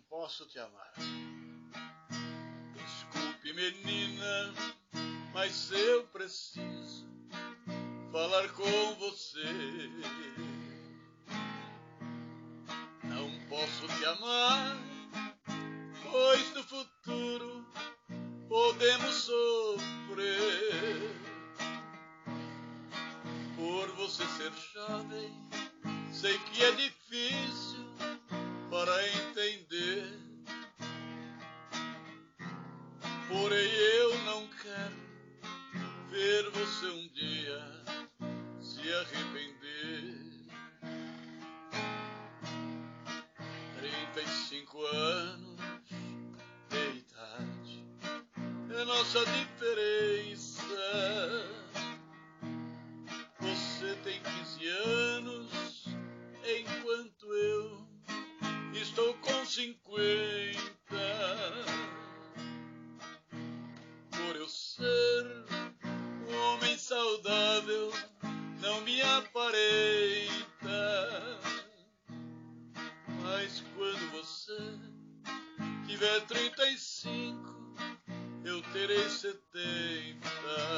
posso te amar. Desculpe, menina, mas eu preciso falar com você. Não posso te amar, pois no futuro podemos sofrer. Por você ser jovem, sei que é difícil para entender. Porém eu não quero ver você um dia se arrepender. 35 anos de idade é nossa diferença. Você tem 15 anos, enquanto eu estou com 50. Por eu ser um homem saudável, não me aparenta. Mas quando você tiver 35, eu terei 70.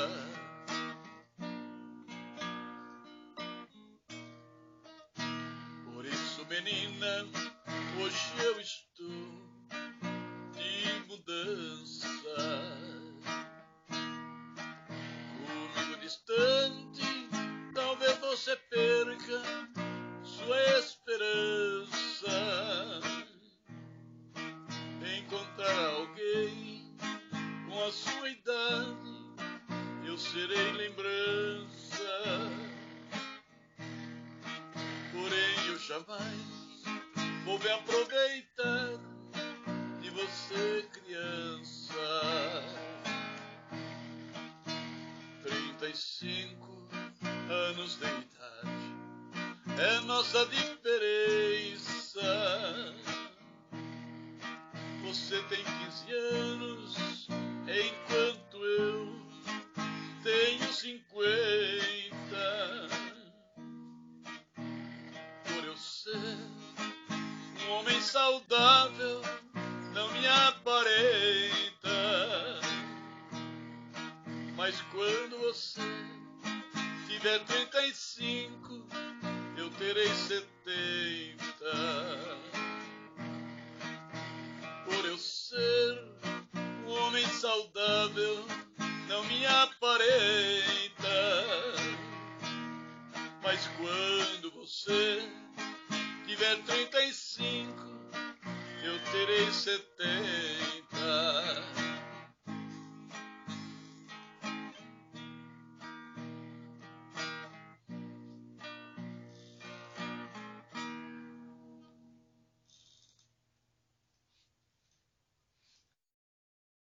Por isso, menina, hoje eu estou de mudança. Comigo distante, talvez você perca sua esperança. Encontrar alguém com a sua idade, eu serei lembrança. Porém eu jamais vou me aproveitar de você, criança. 35 anos de idade é nossa diferença. Você tem 15 anos, enquanto eu tenho 50. Por eu ser um homem saudável, não me aparenta. Mas quando você tiver 35, eu terei 70. Por eu ser um homem saudável, não me aparenta. Mas quando você tiver 35, eu terei 70.